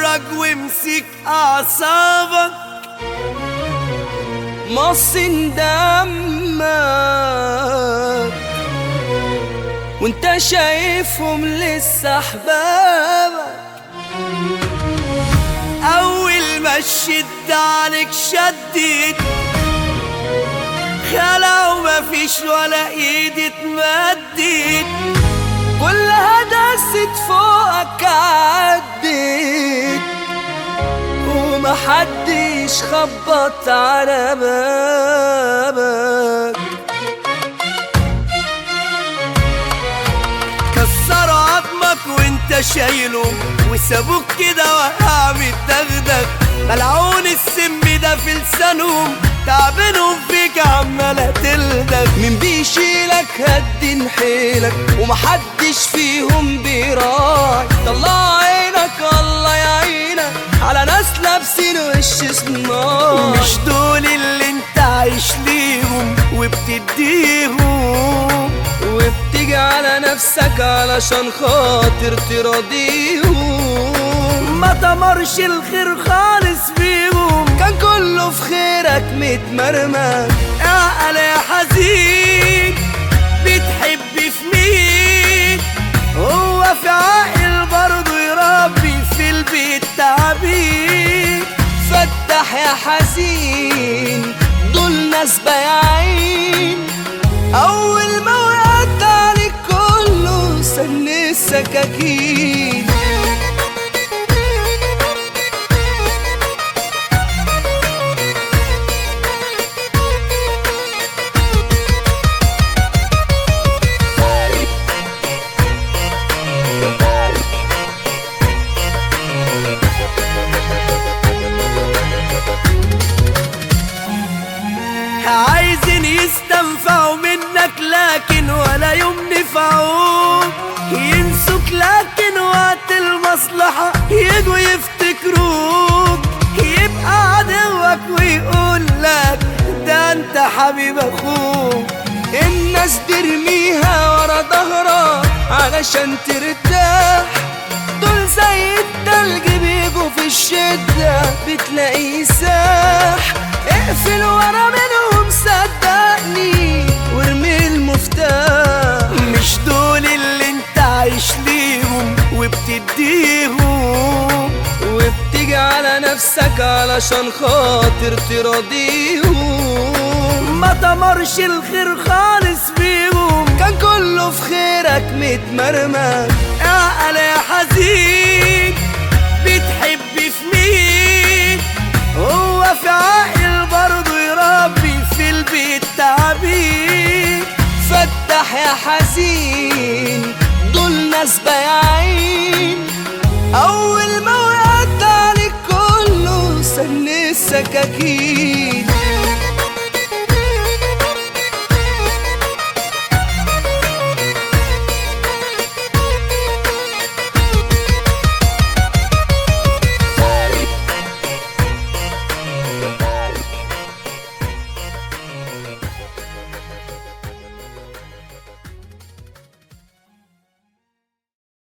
اتفرج وامسك اعصابك، مصن دمك وانت شايفهم لسه احبابك. اول ما الشد عليك شدت خلع ومفيش ولا ايد اتمدت، كلها دست فوقك عدت ومحدش خبط على بابك. كسروا عظمك وانت شايلهم وسابوك كده وقع متدغدغ، ملعون السم ده في لسانهم تعبانهم فيك عمالة تلدغ. مين بيشيلك هد حيلك ومحدش فيهم بيراعي، طلع عينك الله يعينك على ناس لابسين وش صناعي. مش دول اللي انت عايش ليهم وبتديهم وبتيجي على نفسك علشان خاطر تراضيهم. ما تمرش الخير خالص فيهم، كان كله في خيرك متمرمك. اعقل يا حزين بتحب في مين؟ هو في عاقل برضه يربي في البيت تعبين. فتح يا حزين دول ناس بايعين، اول ما وقعت عليك كله سن السكاكين. عايزين يستنفعوا منك لكن ولا يوم نفعوك، ينسوك لكن وقت المصلحة يجوا يفتكروك. يبقى عدوك ويقول لك ده انت حبيب اخوك. الناس ترميها ورا ظهرك علشان ترتاح، دول زي التلج بيجوا في الشدة بتلاقيه ساح. اقفل ورا منهم صدقني وارمي المفتاح. مش دول اللي انت عايش ليهم وبتديهم وبتيجي على نفسك علشان خاطر تراضيهم. ما تمرش الخير خالص فيهم، كان كله في خيرك متمرمك. اعقل يا حزين بتحب في مين؟ هو في عاقل برضه يربي في البيت تعبين. فتح يا حزين دول ناس بايعين،